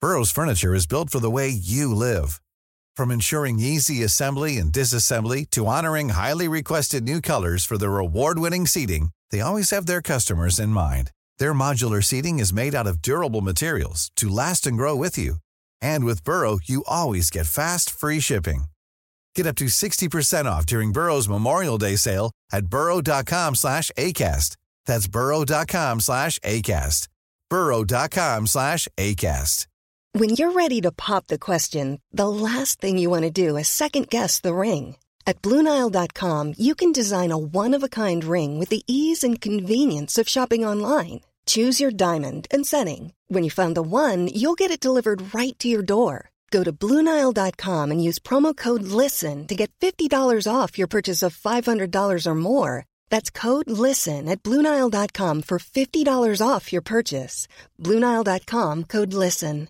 Burrow's furniture is built for the way you live. From ensuring easy assembly and disassembly to honoring highly requested new colors for their award-winning seating, they always have their customers in mind. Their modular seating is made out of durable materials to last and grow with you. And with Burrow, you always get fast, free shipping. Get up to 60% off during Burrow's Memorial Day sale at burrow.com/ACAST. That's burrow.com/ACAST. burrow.com/ACAST. When you're ready to pop the question, the last thing you want to do is second-guess the ring. At BlueNile.com, you can design a one-of-a-kind ring with the ease and convenience of shopping online. Choose your diamond and setting. When you find the one, you'll get it delivered right to your door. Go to BlueNile.com and use promo code LISTEN to get $50 off your purchase of $500 or more. That's code LISTEN at BlueNile.com for $50 off your purchase. BlueNile.com, code LISTEN.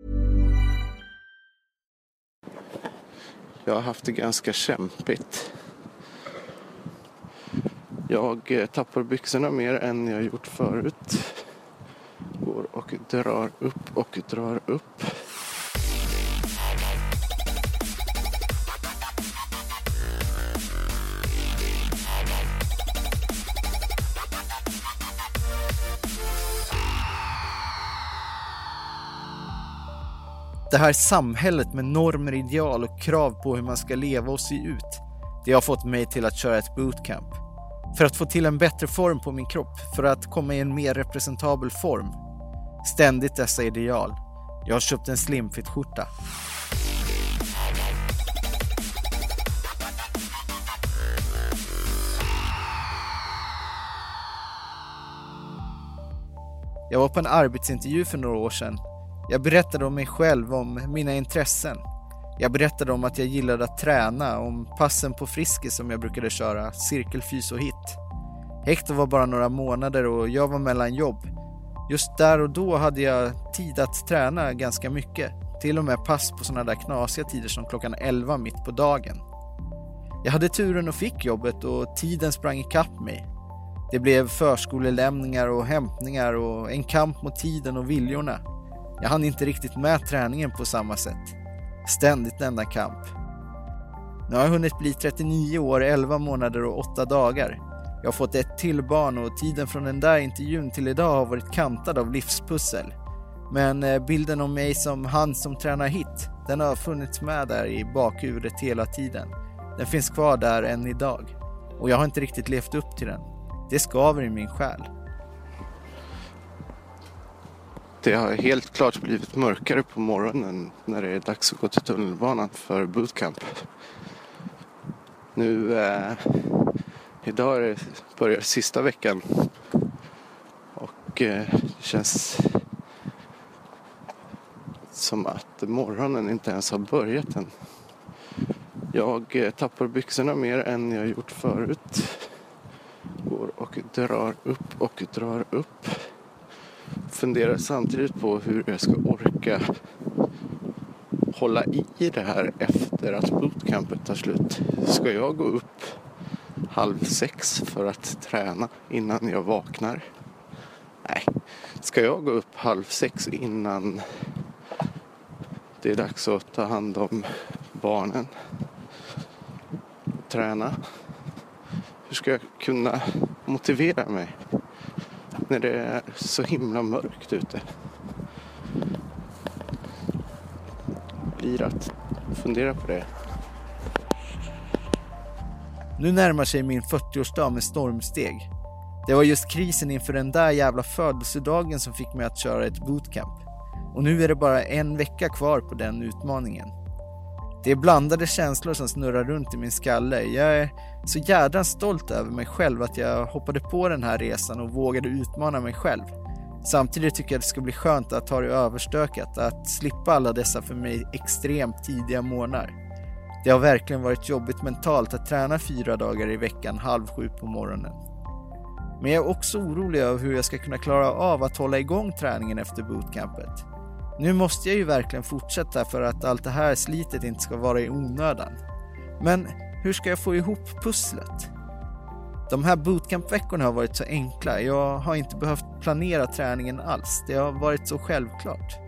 Jag har haft det ganska kämpigt. Jag tappar byxorna mer än jag gjort förut. Går och drar upp och drar upp. Det här samhället med normer, ideal och krav på hur man ska leva och se ut, det har fått mig till att köra ett bootcamp. För att få till en bättre form på min kropp, för att komma i en mer representabel form. Ständigt dessa ideal. Jag har köpt en slimfit-skjorta. Jag var på en arbetsintervju för några år sedan. Jag berättade om mig själv, om mina intressen. Jag berättade om att jag gillade att träna, om passen på Friskis som jag brukade köra, cirkel, fys och hit. Hector var bara några månader och jag var mellan jobb. Just där och då hade jag tid att träna ganska mycket. Till och med pass på sådana där knasiga tider som klockan 11 mitt på dagen. Jag hade turen och fick jobbet och tiden sprang ikapp mig. Det blev förskolelämningar och hämtningar och en kamp mot tiden och viljorna. Jag hann inte riktigt med träningen på samma sätt. Ständigt enda kamp. Nu har jag hunnit bli 39 år, 11 månader och 8 dagar. Jag har fått ett till barn och tiden från den där intervjun till idag har varit kantad av livspussel. Men bilden om mig som han som tränar hit, den har funnits med där i bakhuvudet hela tiden. Den finns kvar där än idag. Och jag har inte riktigt levt upp till den. Det skaver i min själ. Det har helt klart blivit mörkare på morgonen när det är dags att gå till tunnelbanan för bootcamp. Idag börjar sista veckan och det känns som att morgonen inte ens har börjat än. Jag tappar byxorna mer än jag gjort förut. Går och drar upp och drar upp. Funderar samtidigt på hur jag ska orka hålla i det här efter att bootcampet tar slut. Ska jag gå upp 5:30 för att träna innan jag vaknar? Nej. Ska jag gå upp 5:30 innan det är dags att ta hand om barnen? Träna? Hur ska jag kunna motivera mig när det är så himla mörkt ute? Blir att fundera på det. Nu närmar sig min 40-årsdag med stormsteg. Det var just krisen inför den där jävla födelsedagen som fick mig att köra ett bootcamp. Och nu är det bara en vecka kvar på den utmaningen. Det är blandade känslor som snurrar runt i min skalle. Jag är så jädra stolt över mig själv att jag hoppade på den här resan och vågade utmana mig själv. Samtidigt tycker jag att det ska bli skönt att ta det överstökat, att slippa alla dessa för mig extremt tidiga morgnar. Det har verkligen varit jobbigt mentalt att träna 4 dagar i veckan 6:30 på morgonen. Men jag är också orolig över hur jag ska kunna klara av att hålla igång träningen efter bootcampet. Nu måste jag ju verkligen fortsätta för att allt det här slitet inte ska vara i onödan. Men hur ska jag få ihop pusslet? De här bootcampveckorna har varit så enkla. Jag har inte behövt planera träningen alls. Det har varit så självklart.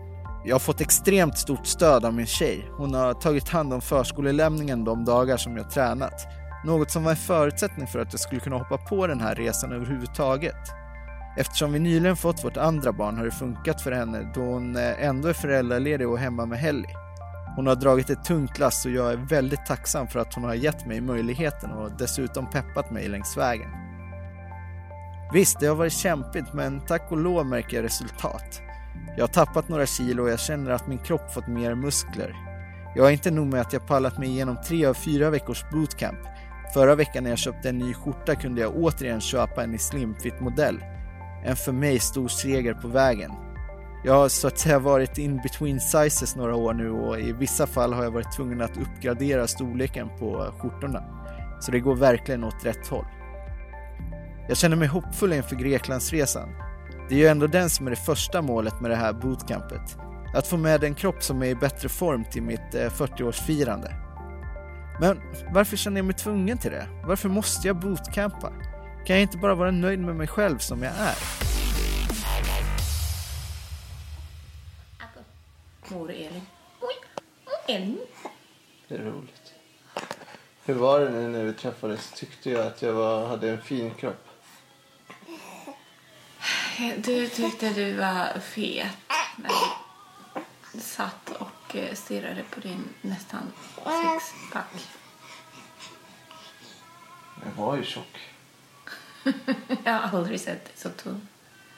Jag har fått extremt stort stöd av min tjej. Hon har tagit hand om förskolelämningen de dagar som jag tränat. Något som var en förutsättning för att jag skulle kunna hoppa på den här resan överhuvudtaget. Eftersom vi nyligen fått vårt andra barn har det funkat för henne då hon ändå är föräldraledig och hemma med Helly. Hon har dragit ett tungt lass och jag är väldigt tacksam för att hon har gett mig möjligheten och dessutom peppat mig längs vägen. Visst, det har varit kämpigt men tack och lov märker jag resultat. Jag har tappat några kilo och jag känner att min kropp fått mer muskler. Jag är inte nog med att jag pallat mig igenom 3 av 4 veckors bootcamp. Förra veckan när jag köpte en ny skjorta kunde jag återigen köpa en i slimfit modell. En för mig stor seger på vägen. Jag har så att säga varit in between sizes några år nu och i vissa fall har jag varit tvungen att uppgradera storleken på skjortorna. Så det går verkligen åt rätt håll. Jag känner mig hoppfull inför Greklandsresan. Det är ju ändå den som är det första målet med det här bootcampet. Att få med en kropp som är i bättre form till mitt 40-årsfirande. Men varför känner jag mig tvungen till det? Varför måste jag bootcampa? Kan jag inte bara vara nöjd med mig själv som jag är? Mor Elin. Elin. Det är roligt. Hur var det nu när vi träffades? Tyckte jag att jag hade en fin kropp? Du tyckte du var fet när du satt och stirrade på din nästan sixpack. Jag var ju tjock. Jag har aldrig sett dig så tunn.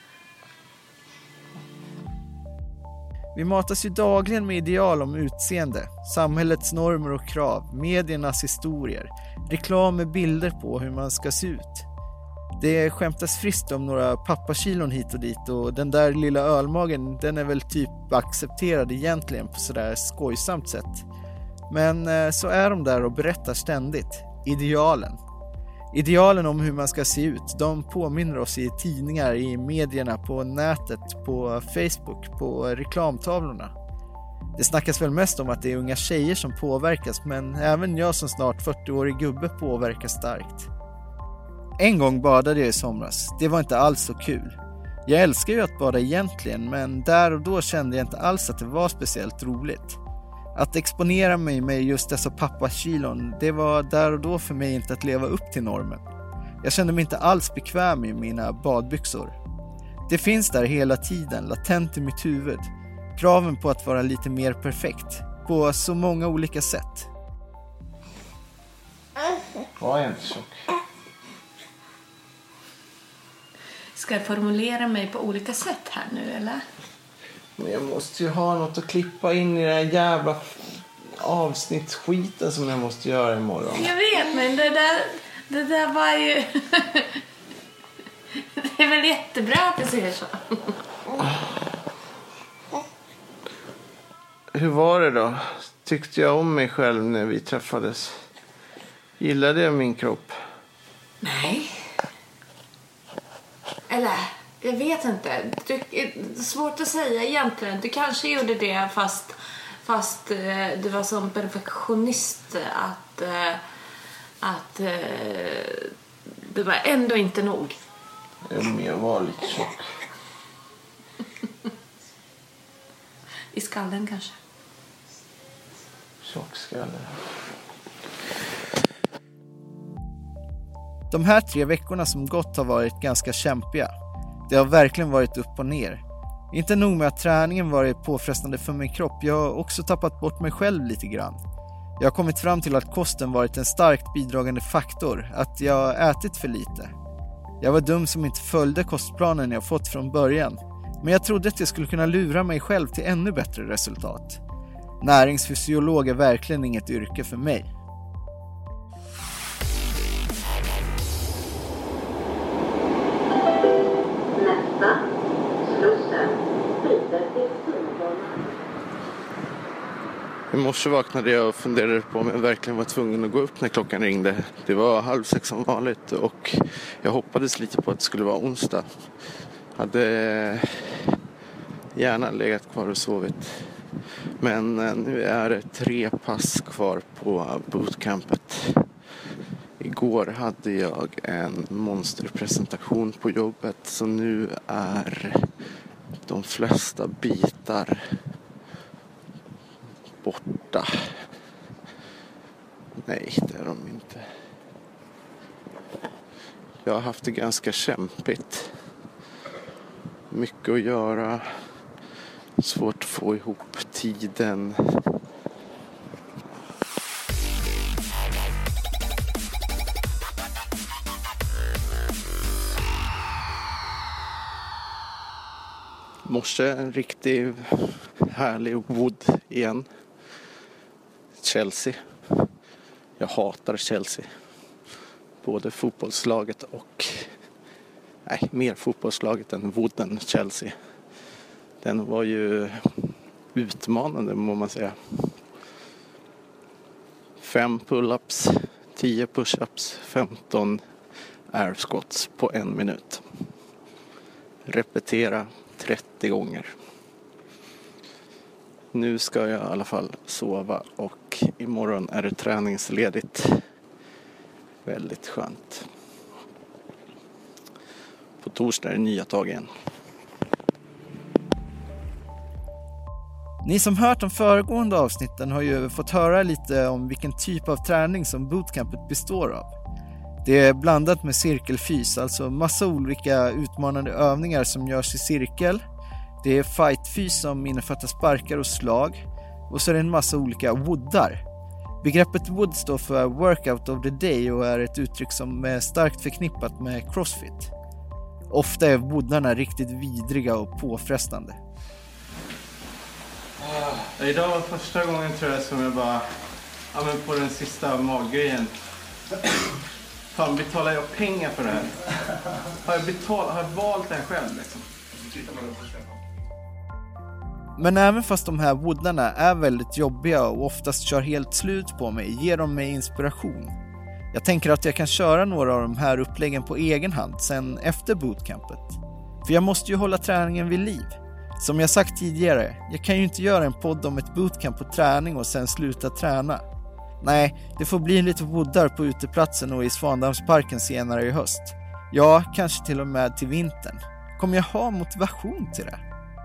Vi matas ju dagligen med ideal om utseende, samhällets normer och krav, mediernas historier, reklam med bilder på hur man ska se ut. Det skämtas friskt om några pappakilon hit och dit och den där lilla ölmagen den är väl typ accepterad egentligen på sådär skojsamt sätt. Men så är de där och berättar ständigt. Idealen. Idealen om hur man ska se ut, de påminner oss i tidningar, i medierna, på nätet, på Facebook, på reklamtavlorna. Det snackas väl mest om att det är unga tjejer som påverkas, men även jag som snart 40-årig gubbe påverkas starkt. En gång badade jag i somras, det var inte alls så kul. Jag älskar ju att bada egentligen, men där och då kände jag inte alls att det var speciellt roligt. Att exponera mig med just dessa pappakilon, det var där och då för mig inte att leva upp till normen. Jag kände mig inte alls bekväm i mina badbyxor. Det finns där hela tiden, latent i mitt huvud. Kraven på att vara lite mer perfekt, på så många olika sätt. Var jag inte tjock? Ska jag formulera mig på olika sätt här nu, eller? Men jag måste ju ha något att klippa in i den här jävla avsnittsskiten som jag måste göra imorgon. Jag vet, men det där var ju... Det är väl jättebra att det ser så. Hur var det då? Tyckte jag om mig själv när vi träffades? Gillade jag min kropp? Nej. Eller, jag vet inte. Svårt att säga egentligen. Du kanske gjorde det fast du var som perfektionist att det var ändå inte nog. Jag var lite tjock. I skallen kanske. Tjockskalle. De här 3 veckorna som gått har varit ganska kämpiga. Det har verkligen varit upp och ner. Inte nog med att träningen varit påfrestande för min kropp, jag har också tappat bort mig själv lite grann. Jag har kommit fram till att kosten varit en starkt bidragande faktor, att jag ätit för lite. Jag var dum som inte följde kostplanen jag fått från början, men jag trodde att jag skulle kunna lura mig själv till ännu bättre resultat. Näringsfysiolog är verkligen inget yrke för mig. I morse vaknade jag och funderade på om jag verkligen var tvungen att gå upp när klockan ringde. Det var 5:30 som vanligt och jag hoppades lite på att det skulle vara onsdag. Hade gärna legat kvar och sovit. Men nu är det 3 pass kvar på bootcampet. Igår hade jag en monsterpresentation på jobbet, så nu är de flesta bitar borta. Nej, det är de inte. Jag har haft det ganska kämpigt. Mycket att göra. Svårt att få ihop tiden. Morse en riktig härlig wood igen. Chelsea. Jag hatar Chelsea. Både fotbollslaget och... Nej, mer fotbollslaget än wooden Chelsea. Den var ju utmanande, må man säga. 5 pull-ups, 10 push-ups, 15 air squats på 1 minut. Repetera 30 gånger. Nu ska jag i alla fall sova och imorgon är det träningsledigt. Väldigt skönt. På torsdag är det nya tag igen. Ni som hört de föregående avsnitten har ju fått höra lite om vilken typ av träning som bootcampet består av. Det är blandat med cirkelfys, alltså massa olika utmanande övningar som görs i cirkel. Det är fightfys som innefattar sparkar och slag. Och så är det en massa olika woodar. Begreppet wood står för workout of the day och är ett uttryck som är starkt förknippat med crossfit. Ofta är woodarna riktigt vidriga och påfrestande. Idag var första gången tror jag som jag bara på den sista maggrejen. Fan, betalar jag pengar för det här? Har jag valt det här själv liksom? Men även fast de här woodarna är väldigt jobbiga och oftast kör helt slut på mig, ger de mig inspiration. Jag tänker att jag kan köra några av de här uppläggen på egen hand sen efter bootcampet. För jag måste ju hålla träningen vid liv. Som jag sagt tidigare, jag kan ju inte göra en podd om ett bootcamp på träning och sen sluta träna. Nej, det får bli lite woodar på uteplatsen och i Svandammsparken senare i höst. Ja, kanske till och med till vintern. Kommer jag ha motivation till det?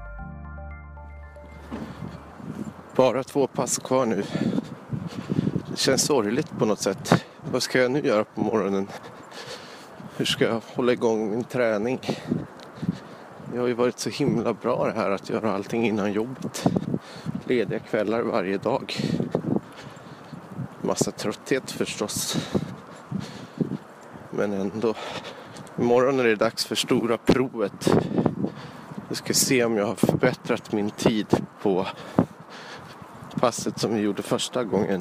Bara 2 pass kvar nu. Det känns sorgligt på något sätt. Vad ska jag nu göra på morgonen? Hur ska jag hålla igång min träning? Det har ju varit så himla bra det här att göra allting innan jobbet. Lediga kvällar varje dag. Massa trötthet förstås. Men ändå. Imorgon är det dags för stora provet. Jag ska se om jag har förbättrat min tid på passet som vi gjorde första gången.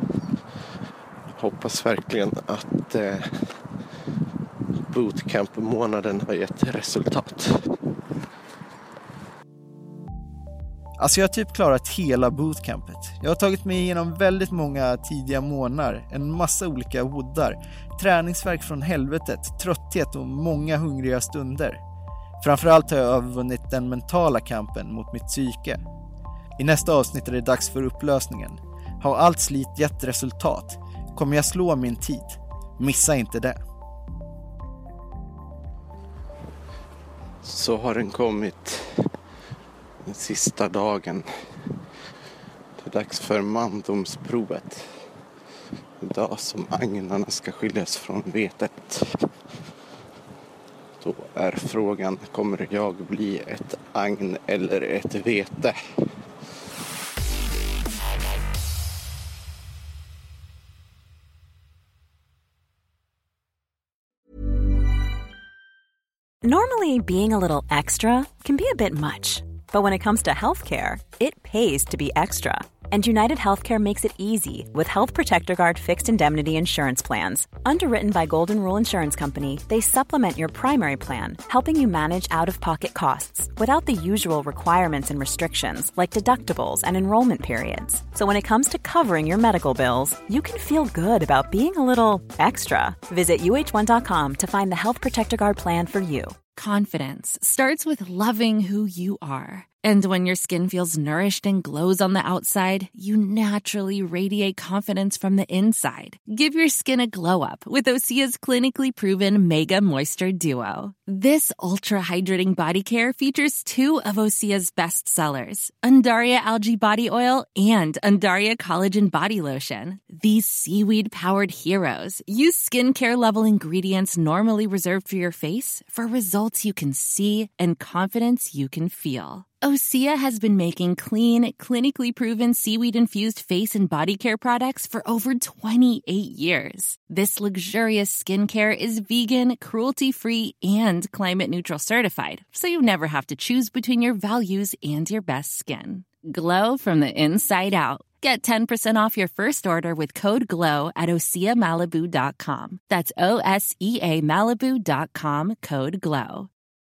Hoppas verkligen att bootcamp-månaden har gett resultat. Alltså jag har typ klarat hela bootcampet. Jag har tagit mig igenom väldigt många tidiga månader, en massa olika woodar, träningsvärk från helvetet, trötthet och många hungriga stunder. Framförallt har jag övervunnit den mentala kampen mot mitt psyke. I nästa avsnitt är det dags för upplösningen. Har allt slit gett resultat? Kommer jag slå min tid? Missa inte det. Så har den kommit. Den sista dagen. Det är dags för mandomsprovet. Idag som agnarna ska skiljas från vetet. Då är frågan, kommer jag bli ett agn eller ett vete? Normally, being a little extra can be a bit much. But when it comes to healthcare, it pays to be extra. And United Healthcare makes it easy with Health Protector Guard fixed indemnity insurance plans. Underwritten by Golden Rule Insurance Company, they supplement your primary plan, helping you manage out-of-pocket costs without the usual requirements and restrictions like deductibles and enrollment periods. So when it comes to covering your medical bills, you can feel good about being a little extra. Visit uh1.com to find the Health Protector Guard plan for you. Confidence starts with loving who you are. And when your skin feels nourished and glows on the outside, you naturally radiate confidence from the inside. Give your skin a glow up with Osea's clinically proven Mega Moisture Duo. This ultra-hydrating body care features 2 of Osea's best sellers, Undaria Algae Body Oil and Undaria Collagen Body Lotion. These seaweed-powered heroes use skincare-level ingredients normally reserved for your face for results you can see and confidence you can feel. Osea has been making clean, clinically proven seaweed-infused face and body care products for over 28 years. This luxurious skincare is vegan, cruelty-free, and climate-neutral certified, so you never have to choose between your values and your best skin. Glow from the inside out. Get 10% off your first order with code GLOW at OseaMalibu.com. That's OSEA Malibu.com, code GLOW.